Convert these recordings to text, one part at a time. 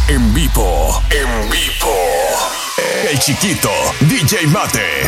En vivo. El chiquito, DJ Mate.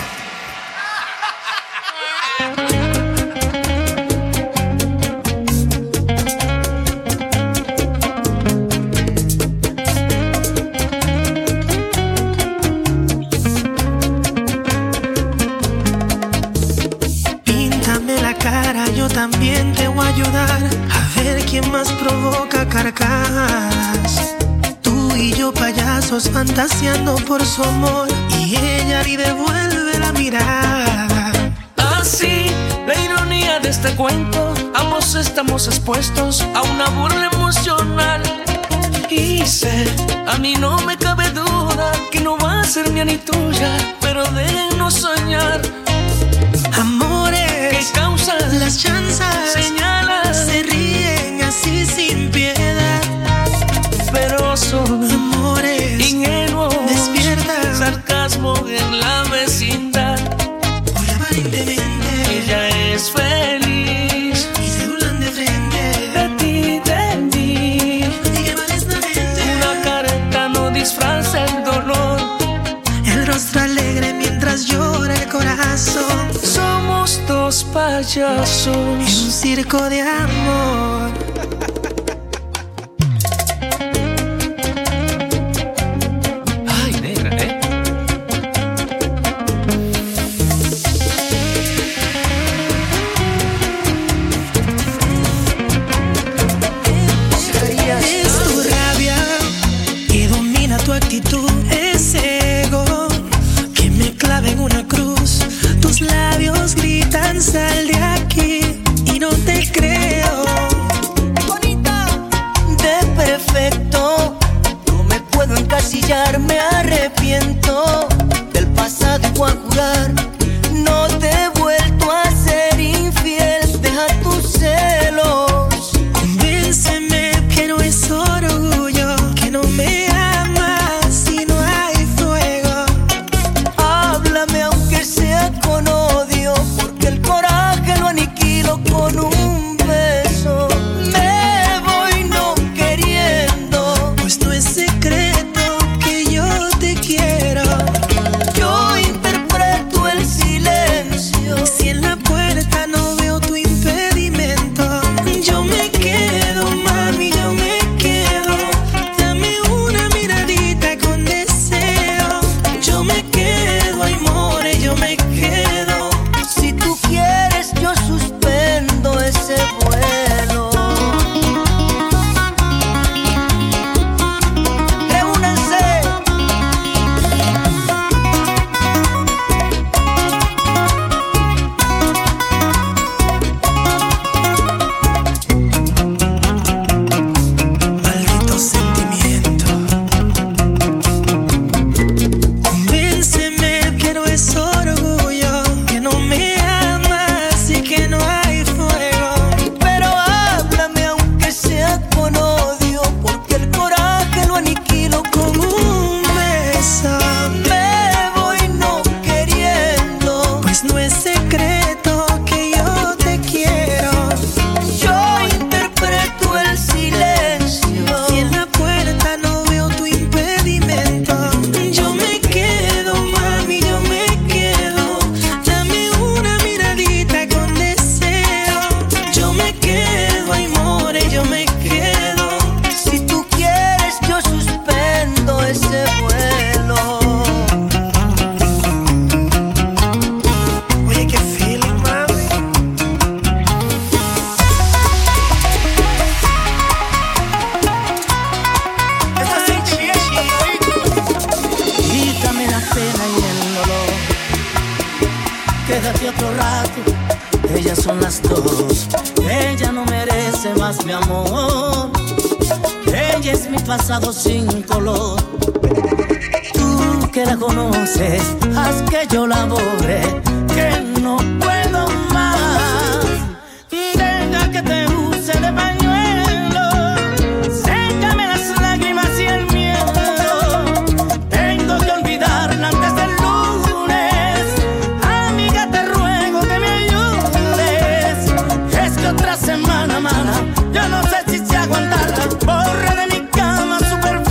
También te voy a ayudar a ver quién más provoca carcajadas. Tú y yo payasos fantaseando por su amor y ella ni devuelve la mirada. Así, la ironía de este cuento, ambos estamos expuestos a una burla emocional. Y sé, a mí no me cabe duda que no va a ser mía ni tuya, pero déjenos soñar. Amores que causan las chanzas, señalas, se ríen así sin piedad, pero son amores ingenuos, despierta sarcasmo en la vecindad. Hoy aparentemente ella es feliz y se burlan de frente de ti, de mí. Y que vales la mente. Una careta no disfraza el dolor, el rostro alegre mientras llora el corazón. Somos dos payasos en un circo de amor. Ay, negra, Es tu rabia que domina tu actitud, ese ego que me clava en una cruz. Tus labios gritan sal de aquí y no te creo. Bonita, de perfecto, no me puedo encasillar, me arrepiento del pasado y voy a jurar. No te he vuelto a ser infiel, deja tus celos. Convénceme que no es orgullo, que no me amas si no hay fuego. Háblame aunque sea con odio, porque el coraje lo aniquilo con un beso. Me voy no queriendo, pues no es secreto que yo te quiero. yo interpreto el silencio. Si en la puerta no veo tu impedimento, yo me quedo, mami, yo me quedo. Dame una miradita con deseo. Yo me quedo, ay, more, yo me quedo. Si tú quieres, yo suspendo ese vuelo. Reúnanse. Maldito sentimiento. Convénceme que no es orgullo, que no me amas y que no hay fuego. Pero háblame aunque sea con odio, porque el coraje lo aniquilo con Con un beso, me voy no queriendo. pues no es secreto que yo te quiero. Yo interpreto el silencio. Si en la puerta no veo tu impedimento, yo me quedo, mami, yo me quedo. Dame una miradita con deseo. Yo me quedo, ay, more, yo me quedo. Si tú quieres, yo suspendo ese vuelo. Oye, qué feeling, mami. Quítame la pena y el dolor. Quédate otro rato, ellas son las dos. Ella no merece más mi amor. Ella es mi pasado sin color. Tú que la conoces, haz que yo la borre, que no puedo más. Deja que te use de pañuelo, sécame las lágrimas y el miedo. Tengo que olvidarla antes del lunes. Amiga, te ruego que me ayudes. Es que otra semana, mana, yo no sé si se aguantará. Borra de mi cama su perfume.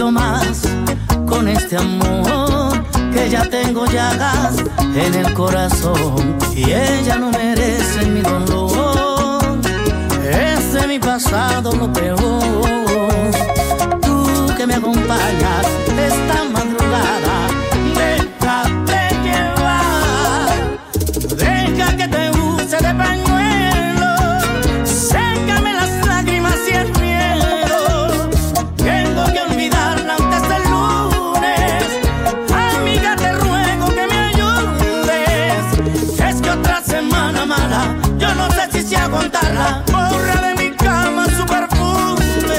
puedo más con este amor, que ya tengo llagas en el corazón y ella no merece mi dolor. Es de mi pasado lo peor. Tú que me acompañas esta madrugada, déjate llevar, deja que te use de pañuelo, sécame las lágrimas y el miedo. Tengo que olvidarla antes del lunes. Amiga, te ruego que me ayudes. Es que otra semana mala, yo no sé si aguantarla. Borra de mi cama su perfume.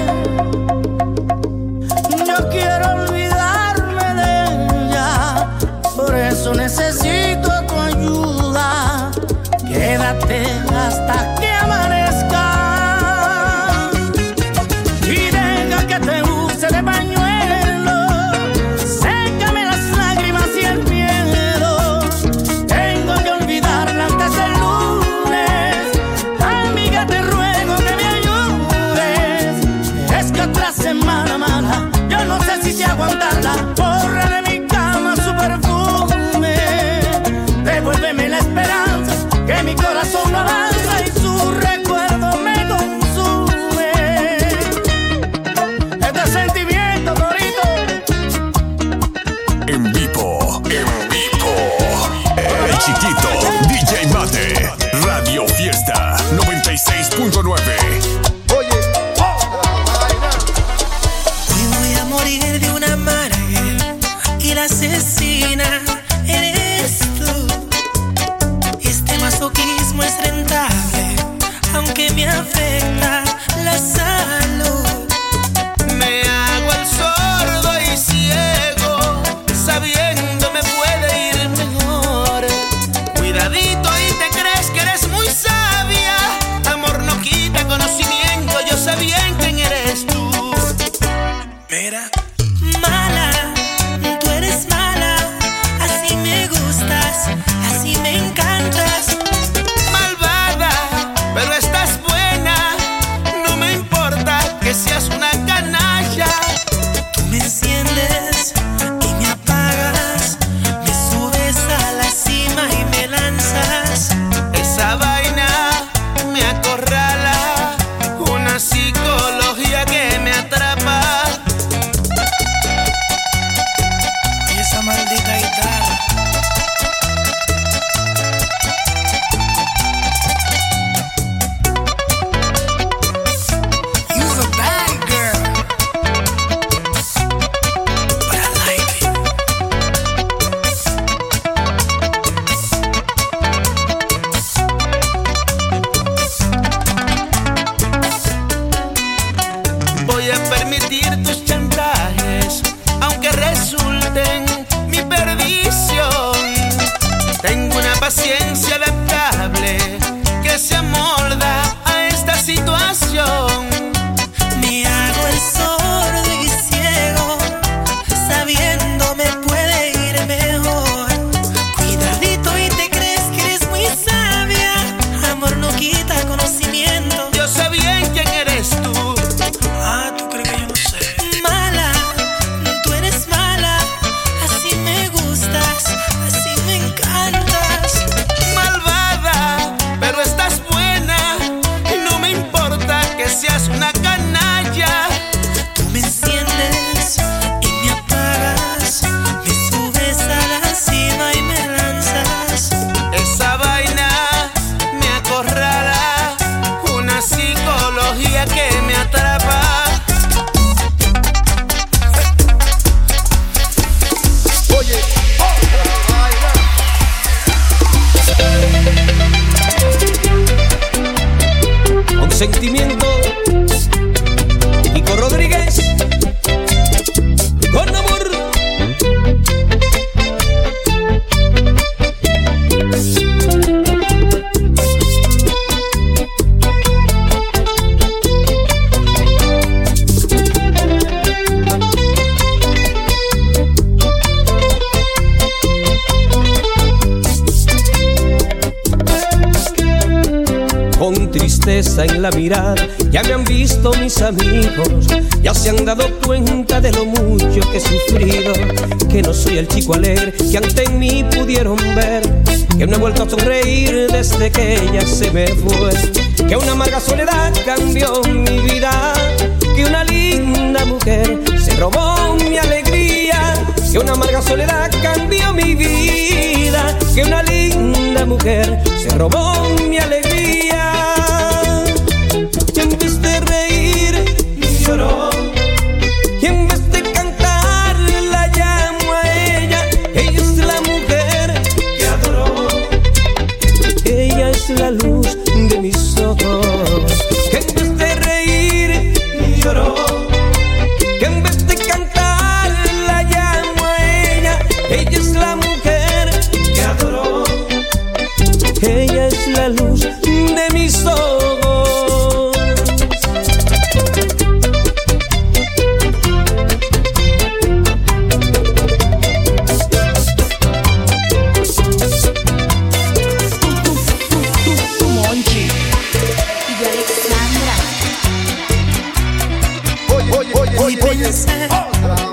Yo quiero olvidarme de ella, por eso necesito tu ayuda. Quédate hasta que amanezca y deja que te use de pañuelo, sécame las lágrimas y el miedo. Tengo que olvidarla antes del lunes. Amiga, te ruego que me ayudes. Es que otra semana mala, yo no sé si aguantarla. Borra de mi cama su perfume. Devuélveme la esperanza, que mi corazón no avanza y su recuerdo me consume. Este sentimiento, Torito. En vivo, el chiquito DJ Mate, Radio Fiesta 96.9. Hoy voy a morir de una amarga y la asesina eres tú. Este masoquismo es rentable, aunque me afecta la salud. Me hago el sordo y ciego, sabiendo me puede ir mejor. Cuidadito y te crees que eres muy sabia. Amor no quita conocimiento, yo sé bien quién eres tú. Mira, mala, tú eres mala, así me gustas, así me encantas. Malvada, pero estás buena, no me importa que seas una canalla. Tú me enciendes y me apagas, me subes a la cima y me lanzas. Esa vaina me acorrala, una psicología que me atrapa. tristeza en la mirada. Ya me han visto mis amigos, ya se han dado cuenta de lo mucho que he sufrido, que no soy el chico alegre que ante mí pudieron ver, que no he vuelto a sonreír desde que ella se me fue, que una amarga soledad cambió mi vida, que una linda mujer se robó mi alegría, que una amarga soledad cambió mi vida, que una linda mujer se robó mi alegría. Y en vez de reír lloró, y en vez de cantar la llamo a ella. Ella es la mujer que adoró, ella es la luz de mis ojos. Que en vez de reír lloró, que en vez de cantar la llamo a ella. Ella es la mujer que adoró, ella es la luz de mis ojos. Monchi y Alexandra. Oye,